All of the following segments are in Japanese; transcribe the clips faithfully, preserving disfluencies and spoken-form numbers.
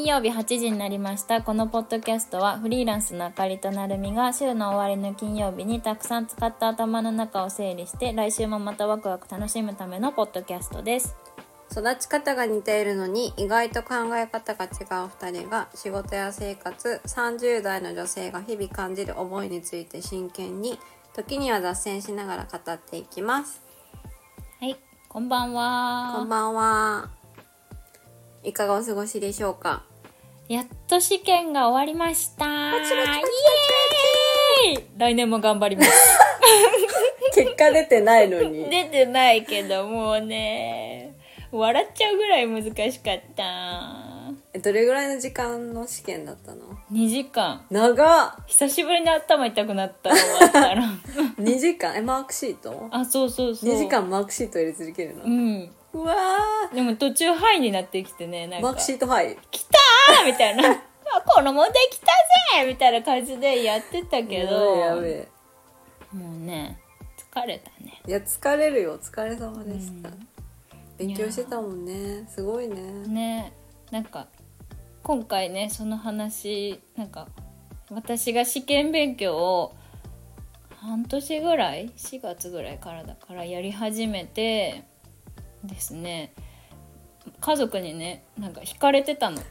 曜日はちじになりました。このポッドキャストはフリーランスのあかりとなるみが週の終わりの金曜日にたくさん使った頭の中を整理して来週もまたワクワク楽しむためのポッドキャストです。 育ち方が似ているのに意外と考え方が違うふたりが仕事や生活、さんじゅう代の女性が日々感じる思いについて真剣に、時には脱線しながら語っていきます。 はい、こんばんは。 こんばんは。いかがお過ごしでしょうか。 やっと試験が終わりました。 パチパチパチパチイエーイ。来年も頑張ります結果出てないのに出てないけどもうね笑っちゃうぐらい難しかった。 どれぐらいの時間の試験だったの？ にじかん。 長っ。 久しぶりに頭痛くなった終わったらにじかんえマークシート？ あ、そうそうそう。 にじかんマークシート入れ続けるの？ うん。 うわー。 でも途中ハイになってきてね、なんかマークシートハイ来たーみたいなあ、この問題来たぜみたいな感じでやってたけど、 やべえやべえ。 もうね疲れたね。 いや疲れるよ。お疲れ様でした、うん、勉強してたもんね。すごいね。 ね、なんか今回ねその話、なんか私が試験勉強を半年ぐらいしがつぐらいからだからやり始めてですね、家族にねなんか惹かれてたの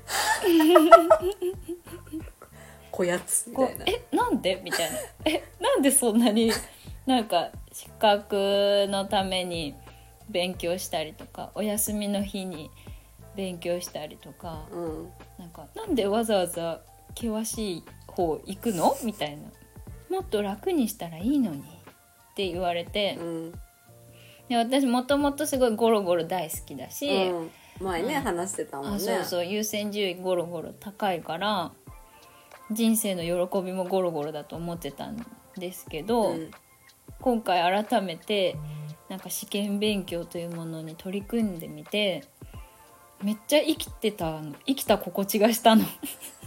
こやつみたいな。 えなんでみたいなえなんでそんなになんか資格のために勉強したりとかお休みの日に勉強したりとか、 うん、 なんかなんでわざわざ険しい方行くのみたいな、もっと楽にしたらいいのにって言われて、 うん、 で私もともとすごいゴロゴロ大好きだし、 うん、前ね、 うん、 話してたもんね。 あ、そうそう、優先順位ゴロゴロ高いから人生の喜びもゴロゴロだと思ってたんですけど、うん、今回改めてなんか試験勉強というものに取り組んでみてめっちゃ生きてたの、生きた心地がしたの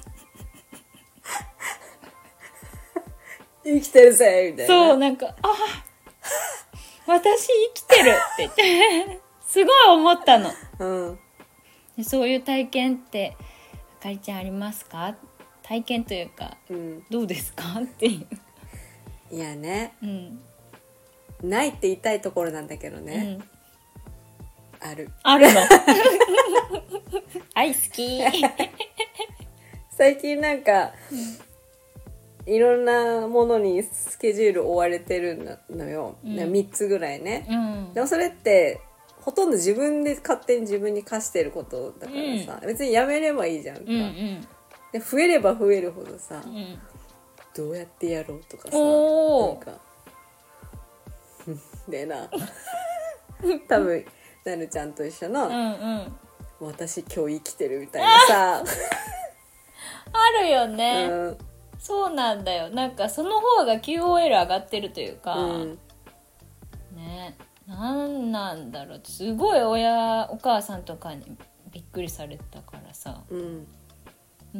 生きてるぜみたいな。 そう、なんかあ私生きてるって言ってすごい思ったの、 うん、 でそういう体験ってあかりちゃんありますか？体験というか、うん、どうですかっていう。 いやね、 うん、 ないって言いたいところなんだけどね、うん、あるあるのはい好き最近なんか、うん、いろんなものにスケジュール追われてるのよ、うん、みっつぐらいね、うん、でもそれってほとんど自分で勝手に自分に課してることだからさ、うん、別にやめればいいじゃんか、うんうん、で増えれば増えるほどさ、うん、どうやってやろうとかさ、なんかでな多分なるちゃんと一緒の、うんうん、私今日生きてるみたいなさあるよね、うん、そうなんだよ。なんかその方が キューオーエル 上がってるというか、うん、ね、なんなんだろう、すごい親お母さんとかにびっくりされたからさ、うん、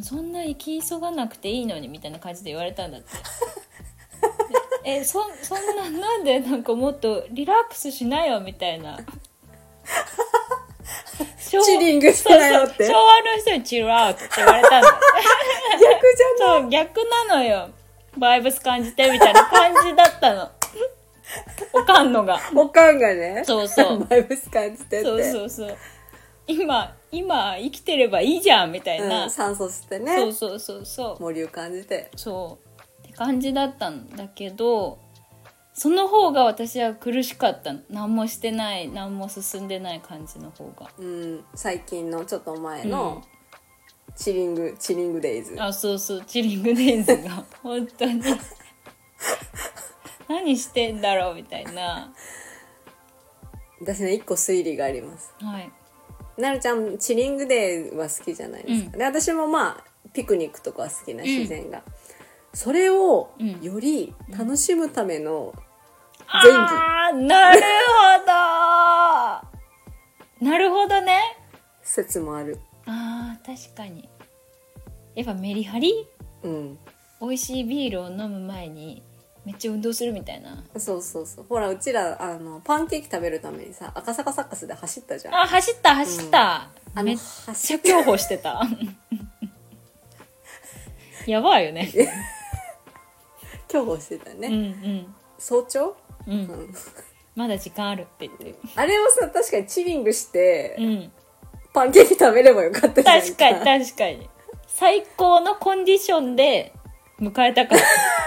そんな生き急がなくていいのにみたいな感じで言われたんだってえ そ, そんななんでなんかもっとリラックスしなよみたいなチリングしてなよって、 昭和の人にチルアウトって言われたんだ逆じゃない。 そう逆なのよ。バイブス感じてみたいな感じだったのおかんのがおかんがね、 そうそうバイブス感じてって、 そうそうそう、今今生きてればいいじゃんみたいな、 うん、酸素吸ってね、 そうそうそうそう森を感じて、 そうって感じだったんだけど、その方が私は苦しかったの。何もしてない何も進んでない感じの方が、 うん、最近のちょっと前の、うんチリングチリングデイズ、 あ、そうそう、チリングデイズが本当に何してんだろうみたいな。 私ね一個推理があります。 はい。 なるちゃんチリングデイは好きじゃないですか、うん、で私もまあピクニックとかは好きな自然が、うん、それをより楽しむための前儀、うん、 あーなるほどなるほどね、 説もある。 あー確かに、やっぱメリハリ、 うん、 美味しいビールを飲む前にめっちゃ運動するみたいな。 そうそうそう、ほらうちらあのパンケーキ食べるためにさ赤坂サッカスで走ったじゃん。 あ走った走った、 うん、 めっちゃ競歩してたやばいよね。 重宝してたね、 うんうん、 早朝、 うんうん、まだ時間あるって言ってる。 あれをさ確かにチリングして、 うん、 パンケーキ食べればよかったじゃんか。 確かに確かに最高のコンディションで迎えたから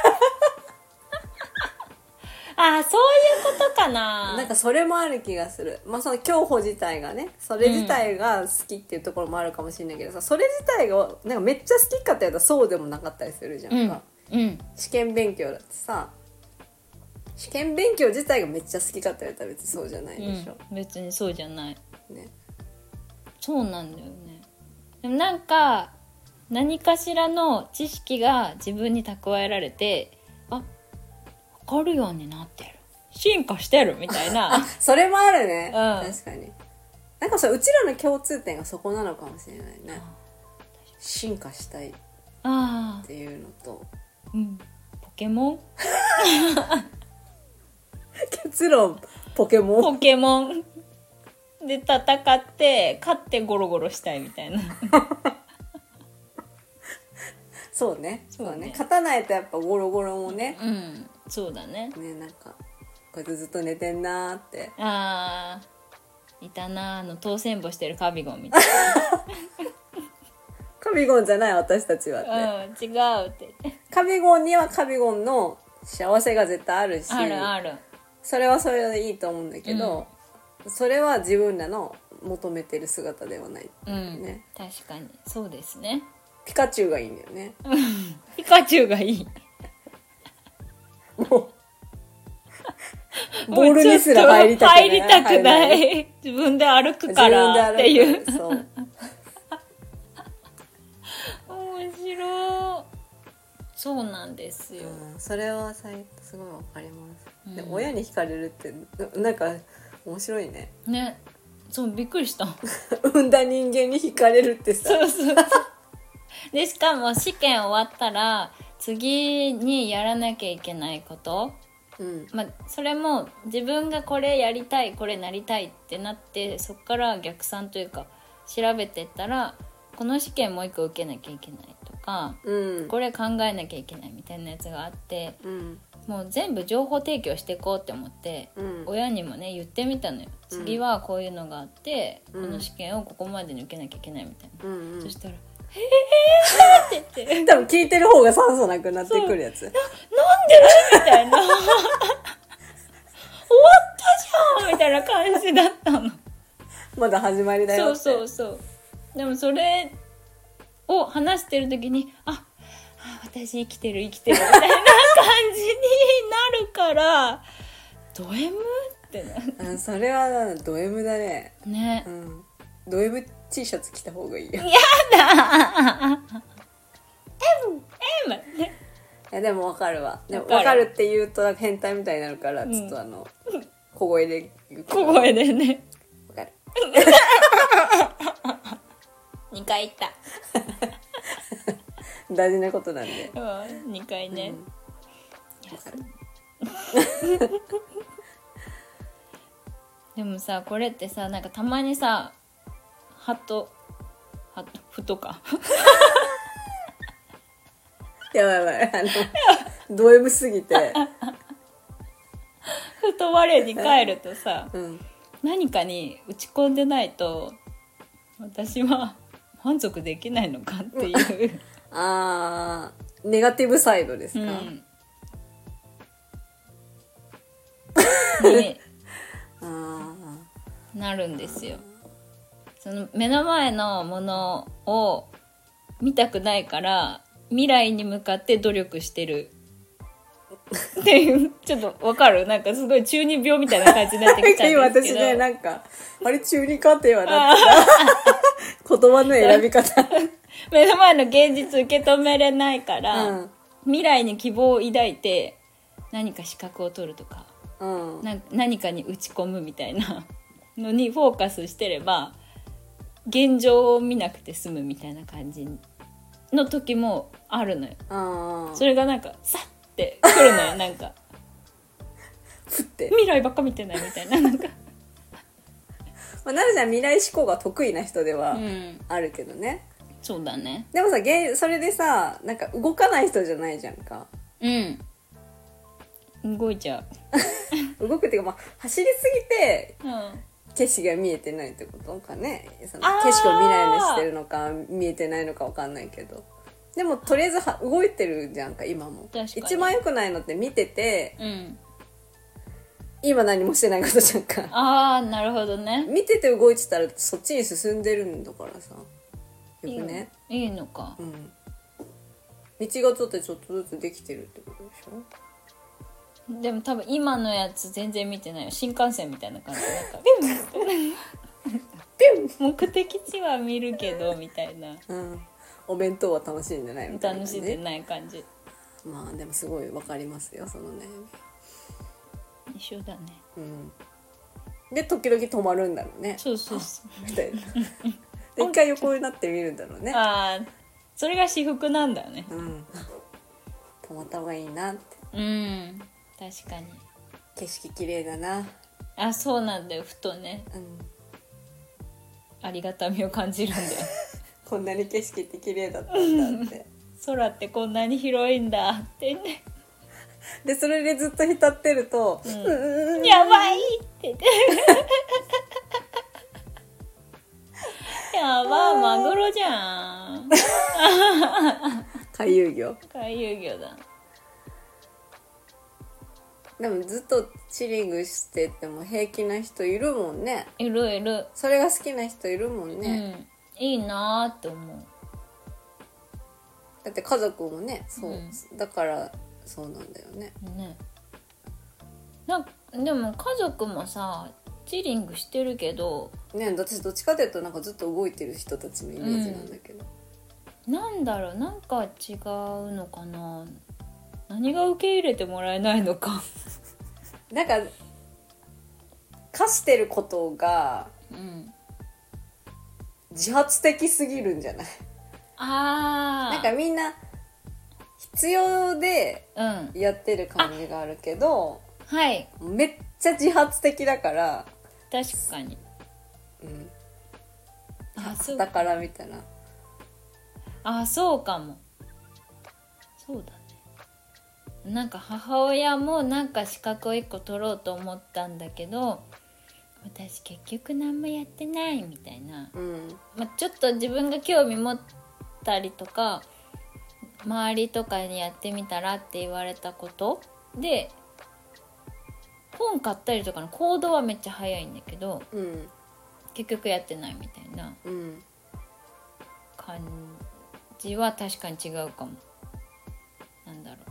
ああ、そういうことかな。 なんかそれもある気がする。まあその競歩自体がね、それ自体が好きっていうところもあるかもしれないけどさ、うん、それ自体がなんかめっちゃ好きかって言うとそうでもなかったりするじゃんか、 うんうん、 試験勉強だってさ、試験勉強自体がめっちゃ好きかって言われたら別にそうじゃないでしょ、 うん、別にそうじゃない、 ね、 そうなんだよね。でもなんか何かしらの知識が自分に蓄えられて、あ、分かるようになってる、進化してるみたいなそれもあるね、 うん、 確かに。なんかそう、うちらの共通点がそこなのかもしれないね。進化したいっていうのと、 うん、ポケモン結論ポケモンポケモンで戦って勝ってゴロゴロしたいみたいなそうね、そうね、勝たないとやっぱゴロゴロもね、 うん、そうだね。 ね、なんかこうやってずっと寝てんなーって。 あー、いたな、あの当選簿してるカビゴンみたいなカビゴンじゃない私たちはって、 うん、違うってカビゴンにはカビゴンの幸せが絶対あるし、 あるある、 それはそれでいいと思うんだけど、うん、それは自分らの求めてる姿ではない、 うん、ね、確かにそうですね。 ピカチュウがいいんだよねピカチュウがいいもうボールにすら入りたくない、 入りたくない、自分で歩くからっていうそう面白い。そうなんですよ、 うん、それはすごいわかります、うん、で親に惹かれるってなんか面白いね。 ね、そうびっくりした産んだ人間に惹かれるってさ、 そうそうでしかも試験終わったら次にやらなきゃいけないこと、うんまあ、それも自分がこれやりたいこれなりたいってなって、そこから逆算というか調べてったらこの試験もう一個受けなきゃいけないとか、うん、これ考えなきゃいけないみたいなやつがあって、うん、もう全部情報提供していこうって思って、うん、親にもね言ってみたのよ、うん、次はこういうのがあって、うん、この試験をここまでに受けなきゃいけないみたいな、うんうん、そしたらへーって言って多分聞いてる方が酸素なくなってくるやつ。な、なんでみたいな終わったじゃんみたいな感じだったの。 まだ始まりだよって。 そうそうそう。でもそれを話してる時にあ、あ私生きてる生きてるみたいな感じになるからド M ってな。それはド M だね。 ね。 うん。ド M T シャツ着た方がいいよ。やだ M M ね。 いやでも分かるわ。でも分かるって言うと変態みたいになるから、うん、ちょっとあの小声で言う。 小声でね。 分かる。 にかい言った大事なことなんで、 うん、にかいね、うん、でもさこれってさなんかたまにさハトハトふとかやばいやばいあのド M すぎてふと我に返るとさ、うん、何かに打ち込んでないと私は満足できないのかっていうあーネガティブサイドですか、 うん、ねあなるんですよ。その目の前のものを見たくないから未来に向かって努力してるっていうちょっとわかる？なんかすごい中二病みたいな感じになってきたんですけど今私ねなんかあれ中二かって今なってた言葉の選び方目の前の現実受け止めれないから、うん、未来に希望を抱いて何か資格を取るとか、うん、な何かに打ち込むみたいなのにフォーカスしてれば現状を見なくて済むみたいな感じの時もあるのよ。あそれがなんかさってくるのよなんかふって未来ばっか見てないみたいななんかまあ、なるちゃん未来志向が得意な人ではあるけどね、 うそうだね。 でもさ、それでさ、なんか動かない人じゃないじゃんか。 うん動いちゃう動くっていうか、まあ、走りすぎてう。うん景色が見えてないってことかね。その景色を見ないようにしてるのか見えてないのか分かんないけど、でもとりあえずは動いてるじゃんか今も。 確かに一番良くないのって見てて、 うん、 今何もしてないことじゃんか。 ああなるほどね。 見てて動いてたらそっちに進んでるんだからさ、よくね。 いい、いいのか。 うん。道がちょっとちょっとずつできてるってことでしょ。 でも多分今のやつ全然見てないよ。新幹線みたいな感じなんか目的地は見るけどみたいな、 うん、お弁当は楽しんでないみたいな、ね、 楽しんでない感じ。 まあでもすごいわかりますよその悩み。一緒だね。 うんで時々止まるんだろうね。 そうそうそうみたいなで一回横になってみるんだろうね。 ああそれが私服なんだよね。 うん止まった方がいいなって。 うん確かに景色綺麗だな。 あそうなんだよ。ふとね、 うん、 ありがたみを感じるんだよこんなに景色って綺麗だったんだって空ってこんなに広いんだってね。 でそれでずっと浸ってると、 うんうん、 やばいって言ってやばマグロじゃん回遊魚。 回遊魚だ。 でもずっとチリングしてても平気な人いるもんね。 いるいる。 それが好きな人いるもんね、 うん、いいなーって思う。 だって家族もねそう、 うん、 だからそうなんだよね。 ねなんでも家族もさチリングしてるけどね、私どっちかというとなんかずっと動いてる人たちのイメージなんだけど、 うん、なんだろうなんか違うのかな。何が受け入れてもらえないのかなんか課してることが自発的すぎるんじゃない？ あーなんかみんな必要でうんやってる感じがあるけど、 はいめっちゃ自発的だから、 確かに、 うん、 あそうだからみたいな。 あそうかも。そうだね。なんか母親もなんか資格をいっこ取ろうと思ったんだけど私結局何もやってないみたいな、 うんまあ、ちょっと自分が興味持ったりとか周りとかにやってみたらって言われたことで本買ったりとかの行動はめっちゃ早いんだけど、 うん、 結局やってないみたいな感じは確かに違うかも。なんだろ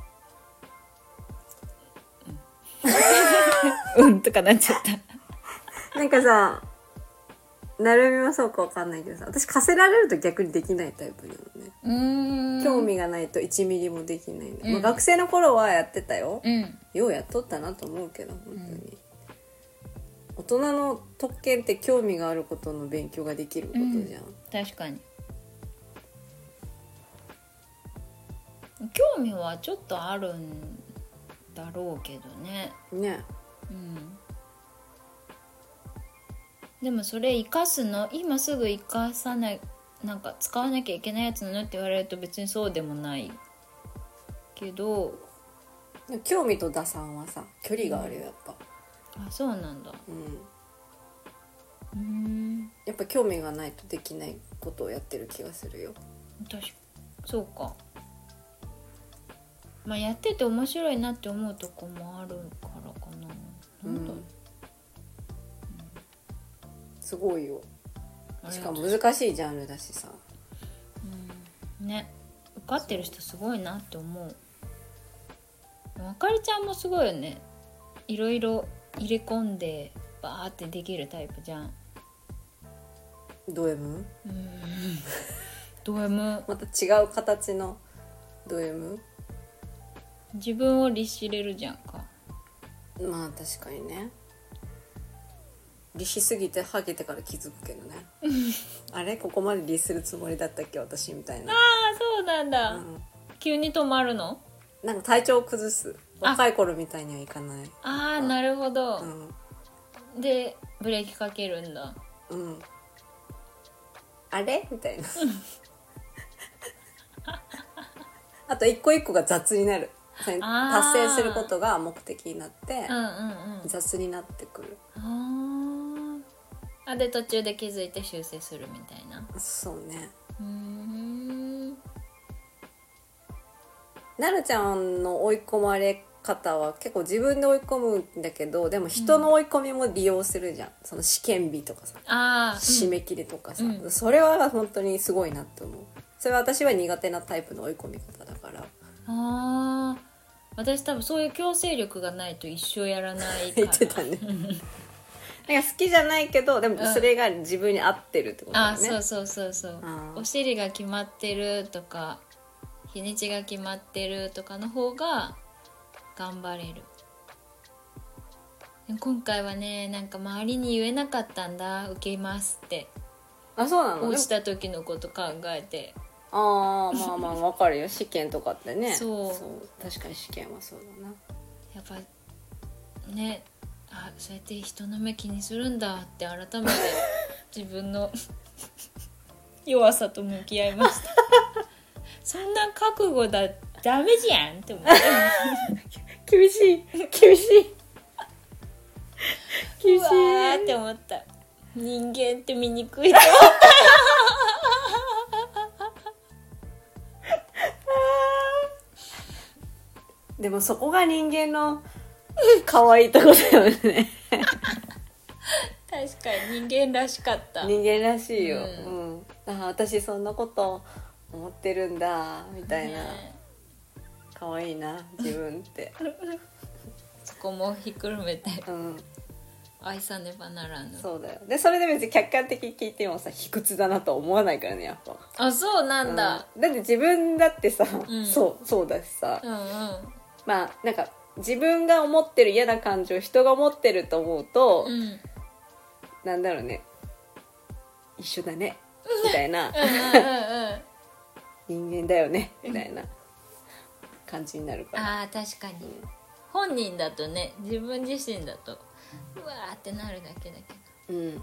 ううん、うんとかなっちゃったなんかさなるみもそうかわかんないけどさ、私課せられると逆にできないタイプなのね。 うーん興味がないといちミリもできないんで、 うんまあ、学生の頃はやってたよ、 うん、 ようやっとったなと思うけど本当に、うん、大人の特権って興味があることの勉強ができることじゃん、うん、 確かに興味はちょっとあるんだろうけどね。 ね、 うん、でもそれ生かすの今すぐ生かさないなんか使わなきゃいけないやつなのって言われると別にそうでもないけど、 興味と打算はさ距離があるよやっぱ、 うん、あそうなんだ、 うん、 うんやっぱ興味がないとできないことをやってる気がするよ。 確かそうか。まあやってて面白いなって思うとこもあるからかな。なんだろう、うん、 すごいよ。しかも難しいジャンルだしさ、 うん、ね受かってる人すごいなって思う。あかりちゃんもすごいよね。いろいろ入れ込んでバーってできるタイプじゃん。 ド M？ うんド M また違う形のド M？ 自分を律しれるじゃんか。 まあ確かにね。律しすぎてハゲてから気づくけどねあれここまで律するつもりだったっけ私みたいな。 ああそうなんだ、うん、急に止まるの？ なんか体調を崩す。若い頃みたいにはいかない。 ああなるほど、 うん、 でブレーキかけるんだ。 うんあれみたいなと一個一個が雑になる。達あー成することが目的になってうんうんうん雑になってくる。 あーあで途中で気づいて修正するみたいな。 そうね。 うーんなるちゃんの追い込まれ方は結構自分で追い込むんだけど、でも人の追い込みも利用するじゃん、その試験日とかさ、 あー締め切りとかさ、 うんそれは本当にすごいなって思う。それは私は苦手なタイプの追い込み方だから。 あー私多分そういう強制力がないと一生やらないから言ってたねなんか好きじゃないけどでもそれが自分に合ってるってことだよね。 あそうそうそうそうあーお尻が決まってるとか日にちが決まってるとかの方が頑張れる。でも今回はねなんか周りに言えなかったんだ受けますってあそうなの。 落ちた時のこと考えてああまあまあわかるよ試験とかってね。 そう確かに試験はそうだな。 やっぱねあそうやって人の目気にするんだって改めて自分の弱さと向き合いましたそんな覚悟だダメじゃんって思って厳しい厳しい厳しうわーって思った。人間って醜いとい。でもそこが人間の可愛いとこだよね確かに人間らしかった。 人間らしいよ、 ううん、あ私そんなこと思ってるんだみたいな、 ね可愛いな自分ってそこもひっくるめてうん愛さねばならぬ。 そうだよ。でそれで別に客観的に聞いてもさ卑屈だなとは思わないからねやっぱ。 あそうなんだ、 うん、だって自分だってさ、 うんそうそうだしさ、 うん、うんまあなんか自分が思ってる嫌な感情を人が思ってると思うと、 うんなんだろうね一緒だねみたいなうんうんうん人間だよねみたいな感じになるから。 あー確かに、本人だとね自分自身だとうわーってなるだけだけうん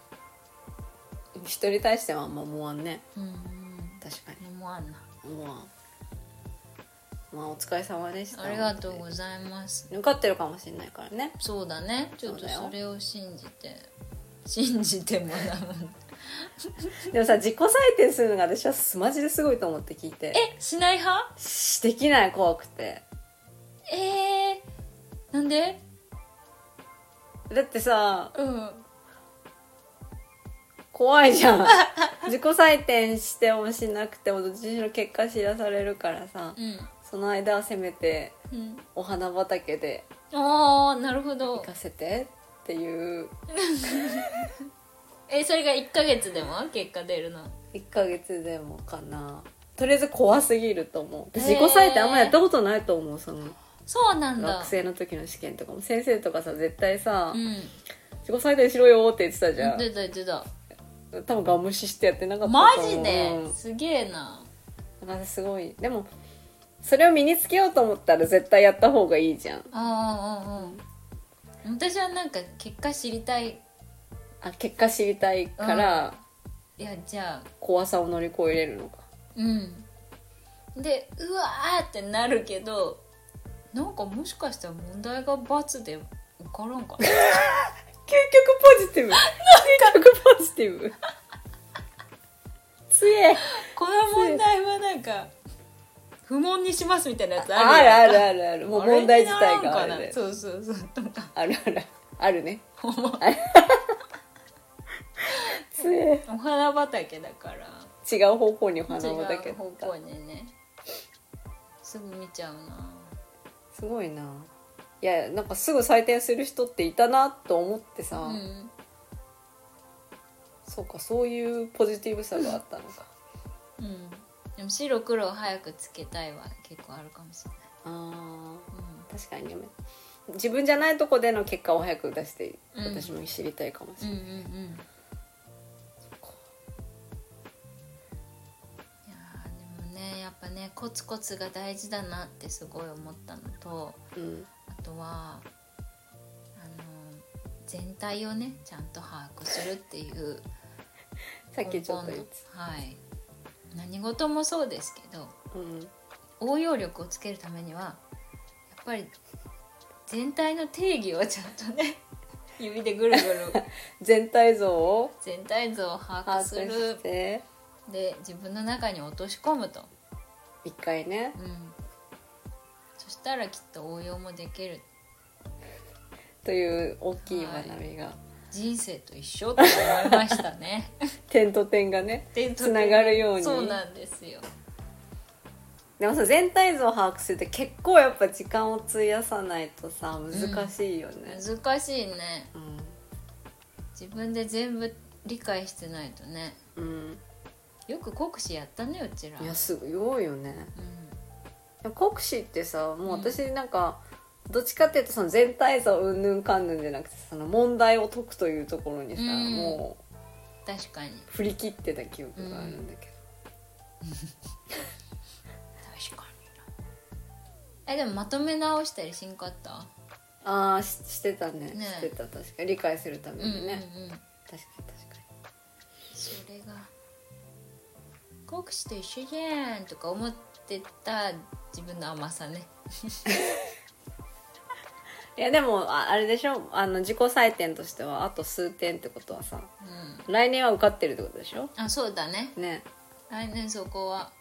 人に対してはあんま思わんね。 どうん確かに思わんな。 思わん。まあお疲れ様でした。 ありがとうございます。 受かってるかもしれないからね。 そうだねちょっとそうだよそれを信じて信じてもらうでもさ自己採点するのが私はマジですごいと思って聞いて。 えしない派しできない怖くて。 えー、なんでだってさうん怖いじゃん自己採点してもしなくてもどっちにしろ結果知らされるからさ、 うんその間はせめてうんお花畑でああなるほど行かせてっていう。 えそれがいっかげつでも結果出るのいっかげつでもかな。とりあえず怖すぎると思う。自己へー採点あんまやったことないと思う。そのそうなんだ学生の時の試験とかも先生とかさ絶対さ、 うん自己採点しろよって言ってたじゃん。 出た出た多分ガン無視してやってなかったとマ思う。 ジで、 うんすげえなだからすごい。でもそれを身につけようと思ったら絶対やった方がいいじゃん。 ああうんうん私はなんか結果知りたいあ結果知りたいからいやじゃあ怖さを乗り越えれるのか。 うんでうわーってなるけどなんかもしかしたら問題が×で受からんかな究極ポジティブ究極ポジティブ強え。 この問題はなんか不問にしますみたいなやつああるやんるあるあるある。もう問題自体があるね。 そうそうそうとかあるあるあるね。ある強え。 お花畑だから違う方向にお花違畑う方向にねすぐ見ちゃうな。 すごいな。いやなんかすぐ採点する人っていたなと思ってさ、 うん、 そうかそういうポジティブさがあったのか。 うん、でも白黒を早くつけたいは結構あるかもしれない。 あー、 うん確かにね。自分じゃないとこでの結果を早く出してうん私も知りたいかもしれない、 うんうんうんいやーでもねやっぱねコツコツが大事だなってすごい思ったのとうんあとはあの全体をねちゃんと把握するっていうさっきちょっと言ってはい何事もそうですけどた、うん、 応用力をつけるためにはやっぱり全体の定義をちゃんとね指でぐるぐる全体像を全体像を把握するしてで自分の中に落とし込むと一回ね、 うん、そしたらきっと応用もできるという大きい学びが、はい、 人生と一緒と思いましたね点と点がねつながるように。 そうなんですよ。 でもさ全体像を把握するって結構やっぱ時間を費やさないとさ難しいよね、 うん、難しいね、 うん、 自分で全部理解してないとね、 うん、 よく国試やったねうちら。 いやすごいよね、うん、国試ってさもう私なんか、うん、どっちかっていうとその全体像うんぬんかんぬんじゃなくてその問題を解くというところにさ、うん、もう確かに振り切ってた記憶があるんだけど、うん確かにな。えでもまとめ直したりしんかった？ ああ し, してた ね, ねしてた確かに理解するためにね、 うんうんうん、 確かに確かにそれが国試と一緒じゃんとか思ってた自分の甘さねいやでも あ, あれでしょあの自己採点としてはあと数点ってことはさ、うん、来年は受かってるってことでしょ。 あそうだね。 ね来年そこは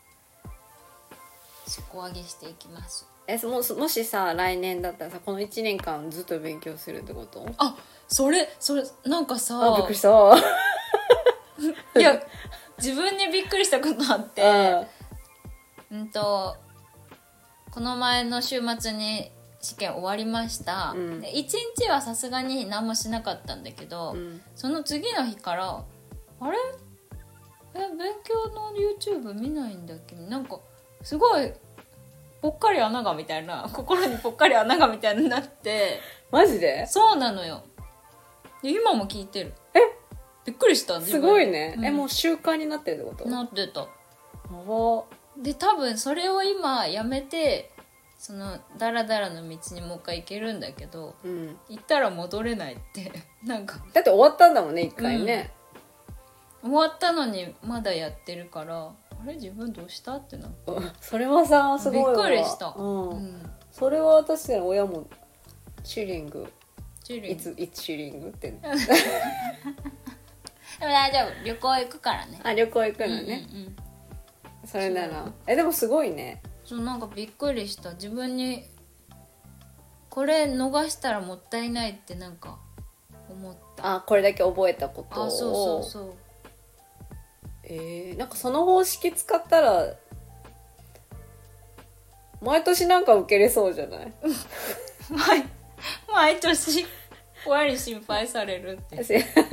底上げしていきます。 え も, もしさ来年だったらさこのいちねんかんずっと勉強するってこと？ あそれそれなんかさあびっくりしたいや自分にびっくりしたことあってうんとこの前の週末に試験終わりました、うん、でいちにちはさすがに何もしなかったんだけど、うん、その次の日からあれえ勉強の YouTube 見ないんだっけなんかすごいぽっかり穴がみたいな心にぽっかり穴がみたいになってマジで？ そうなのよ。で今も聞いてる。 えびっくりしたすごいね、うん、えもう習慣になってるってこと？ なってた。 おで多分それを今やめてそのダラダラの道にもう一回行けるんだけど、うん、行ったら戻れないってなんかだって終わったんだもんね一回ね、 うん、終わったのにまだやってるからあれ自分どうしたってなって、 うん、それはさすごいわびっくりした、 うんうん、それは確かに親もチュリングチュリングいついつチュリングってでも大丈夫旅行行くからね。 あ旅行行くのね、うんうんうん、それならえでもすごいね。 そうなんかびっくりした自分にこれ逃したらもったいないってなんか思った。 あこれだけ覚えたことをあそうそうそうえー、なんかその方式使ったら毎年なんか受けれそうじゃない毎, 毎年親に心配されるって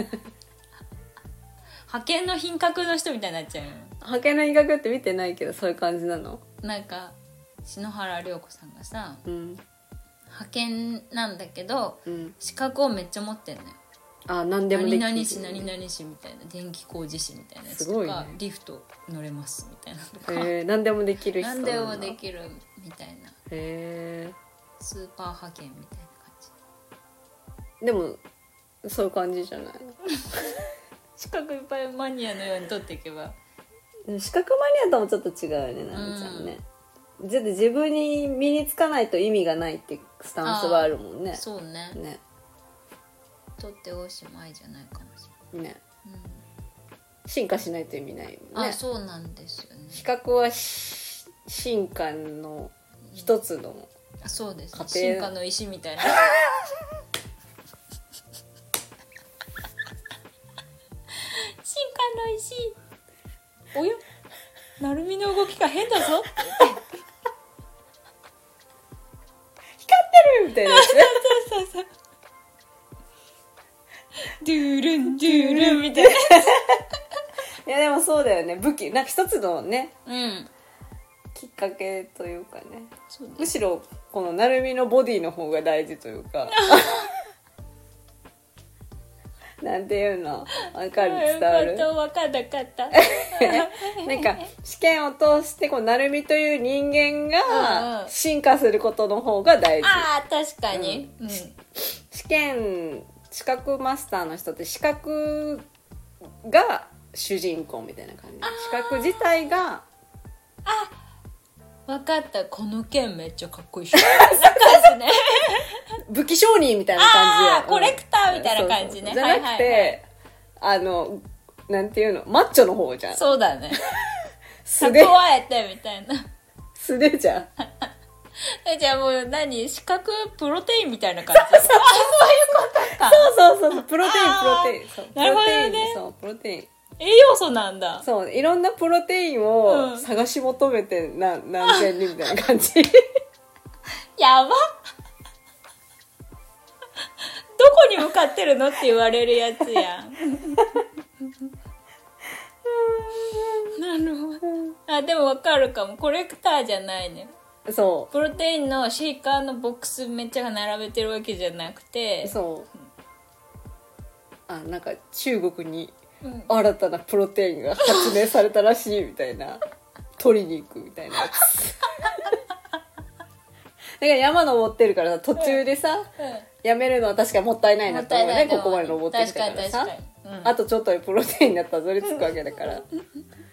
派遣の品格の人みたいになっちゃうよ。 派遣の品格って見てないけどそういう感じなの。 なんか篠原涼子さんがさ、 うん、 派遣なんだけど、うん、資格をめっちゃ持ってんのよ。 あ何でもできる何々市何々市みたいな電気工事士みたいなやつとか、ね、リフト乗れますみたいなとか、 えー、何でもできる人何でもできるみたいな、 へースーパー派遣みたいな感じ。でもそういう感じじゃない資格いっぱいマニアのように取っていけば。 資格マニアともちょっと違うよねなみちゃんね、うん、だって自分に身につかないと意味がないってスタンスはあるもんね。 そうねね取っておしまいじゃないかもしれないね、 うん、進化しないと意味ないもんね。 あそうなんですよね。 資格は進化の一つの、うん、 あそうです、ね、進化の石みたいな進化の石おやなるみの動きが変だぞ光ってるみたいなやつそうそうそうドゥルンドゥルンみたいなやついやでもそうだよね武器なんか一つのね、 うん、 きっかけというかね。 そうねむしろこのなるみのボディの方が大事というかなんていうの分かる伝わる分かんなかったなんか試験を通してこうなるみという人間が進化することの方が大事。 ああ確かに、うんうん、 試験資格マスターの人って資格が主人公みたいな感じ。資格自体があ分かった、この剣めっちゃかっこいいしなんかね武器商人みたいな感じで、 あーコレクターみたいな感じね、 そうそうそうじゃなくて、はいはいはい、あのなんていうのマッチョの方じゃん。 そうだね素手蓄えてみたいな素手じゃんえじゃあもう何視覚プロテインみたいな感じそうそうそうそうそうそうプロテインプロテインそうなるほどね、 そうプロテイン栄養素なんだ。 そういろんなプロテインを探し求めて、うん、な何千人みたいな感じやばどこに向かってるのって言われるやつやんなるほど。あでも分かるかも、コレクターじゃないね。 そうプロテインのシェイカーのボックスめっちゃ並べてるわけじゃなくて、 そうあなんか中国に新たなプロテインが発明されたらしいみたいな取りに行くみたいなやつだから山登ってるからさ途中でさ、うんうん、やめるのは確かにもったいないなと思うよね。ここまで登ってきたからさ、うん、あとちょっとでプロテインになったらたどり着くわけだからなんかしょうも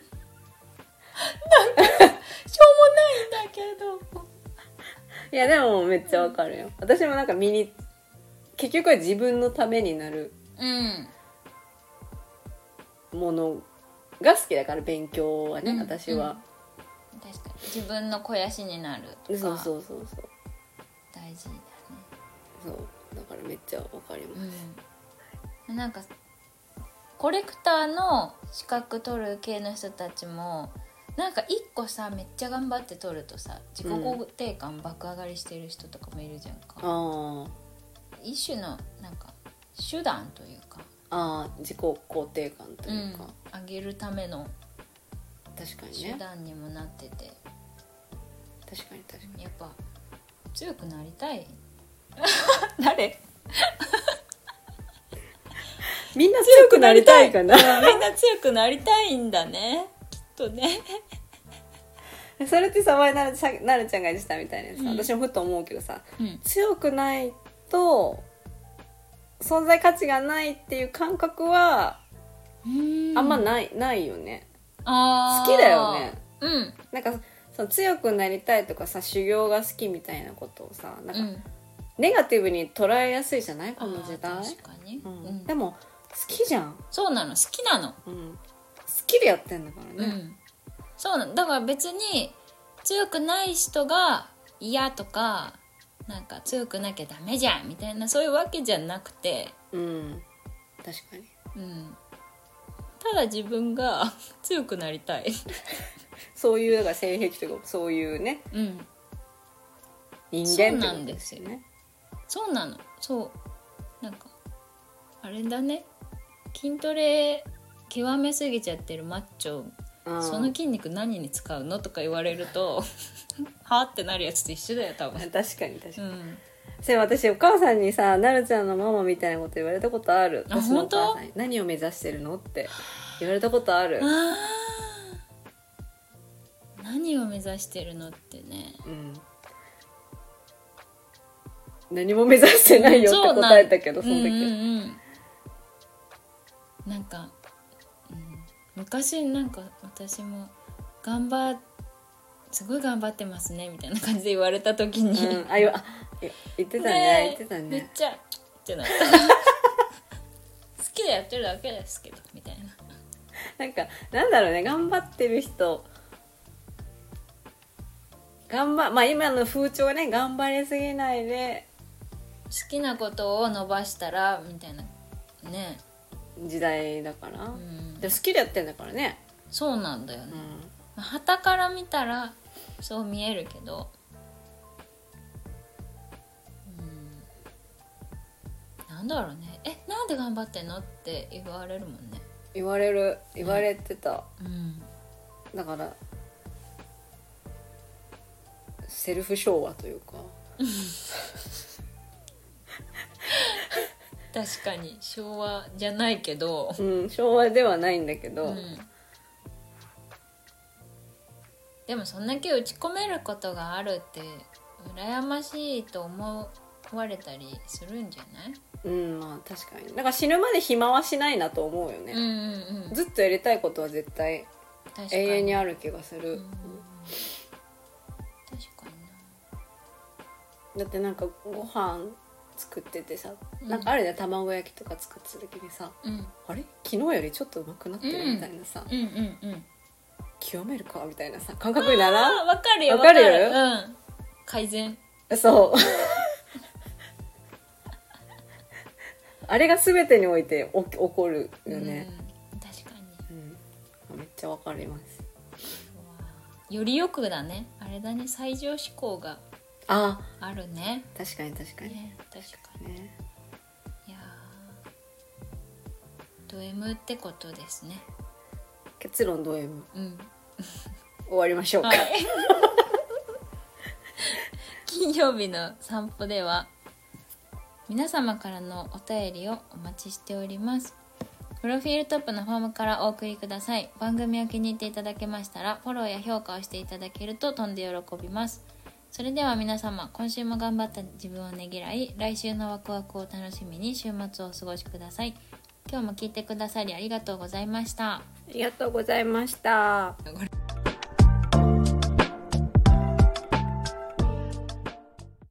ないんだけどいやでもめっちゃわかるよ。私もなんか身に結局は自分のためになるものが好きだから、勉強はね、うん、私は、 うん、確かに自分の肥やしになるとか、 そうそうそうそう大事だね。 そうだからめっちゃわかります、 うん、なんかコレクターの資格取る系の人たちもなんか一個さめっちゃ頑張って取るとさ自己肯定感爆上がりしてる人とかもいるじゃんか、うん、一種のなんか手段というか、 あ自己肯定感というか、 うん、上げるための確かにね手段にもなってて、 確かに確かにやっぱ強くなりたい誰みんな強くなりたいかなみんな強くなりたいんだねきっとねそれってさ前なるちゃん、なるちゃんが言ってたみたいなさ、うん、私もふと思うけどさ、うん、強くないと存在価値がないっていう感覚はあんまないないよね。 あ好きだよね。 うん。 なんかその強くなりたいとかさ修行が好きみたいなことをさなんか、うん、ネガティブに捉えやすいじゃないこの時代。 確かに、 うんうん、でも好きじゃん。 そうなの好きなの、 うん、好きでやってんだからね、うん、 そうなの。だから別に強くない人が嫌とかなんか強くなきゃダメじゃんみたいなそういうわけじゃなくて、 うん確かに、 うん、ただ自分が強くなりたいそういうだから性癖とかそういうね、 うん、 人間ってことですよね。 そうなのそうなんかあれだね筋トレ極めすぎちゃってるマッチョその筋肉何に使うのとか言われるとはーってなるやつと一緒だよ多分。 確かに確かに、うん、 それ私お母さんにさなるちゃんのママみたいなこと言われたことある。 あ私のお母さんに何を目指してるのって言われたことある。 あ何を目指してるのってね、 うん、何も目指してないよって答えたけど、うん、その時、うんうんうん、なんか、うん、昔なんか私も頑張すごい頑張ってますねみたいな感じで言われた時に、 うん、ああ言ってたね、ね言ってたねめっちゃってなった好きでやってるだけですけどみたいな。 なんかなんだろうね頑張ってる人頑張まあ今の風潮はね頑張りすぎないで好きなことを伸ばしたらみたいなね時代だから、うん、で好きでやってんだからね。 そうなんだよね、うん、旗から見たらそう見えるけど、うん、なんだろうねえなんで頑張ってんのって言われるもんね。 言われる言われてた、 うん、 だからセルフ昭和というか確かに昭和じゃないけど、 うん、昭和ではないんだけど、うん、 でもそんだけ打ち込めることがあるって羨ましいと思われたりするんじゃない？ うんまあ確かにだから死ぬまで暇はしないなと思うよね、 うんうんうん、 ずっとやりたいことは絶対永遠にある気がする、うんだってなんかご飯作っててさ、 うん、 なんかあれで卵焼きとか作ってた時にさ、 うん、 あれ昨日よりちょっとうまくなってるみたいなさ、 うんうんうん、 極めるかみたいなさ感覚にならん？ わかるよわかるよ、 うん、改善そうあれが全てにおいてお起こるよね、 うん、確かに、 うん、めっちゃわかります。 よりよくだね、あれだね、最上志向があるね。 確かに確かに、 ね、確かに、ね、いやド M ってことですね。 結論ド M、 うん、 終わりましょうか、はい、 金曜日の散歩では皆様からのお便りをお待ちしております。プロフィールトップのフォームからお送りください。番組を気に入っていただけましたらフォローや評価をしていただけるととんで喜びます。それでは皆様、今週も頑張った自分をねぎらい、来週のワクワクを楽しみに週末をお過ごしください。今日も聞いてくださりありがとうございました。 ありがとうございました。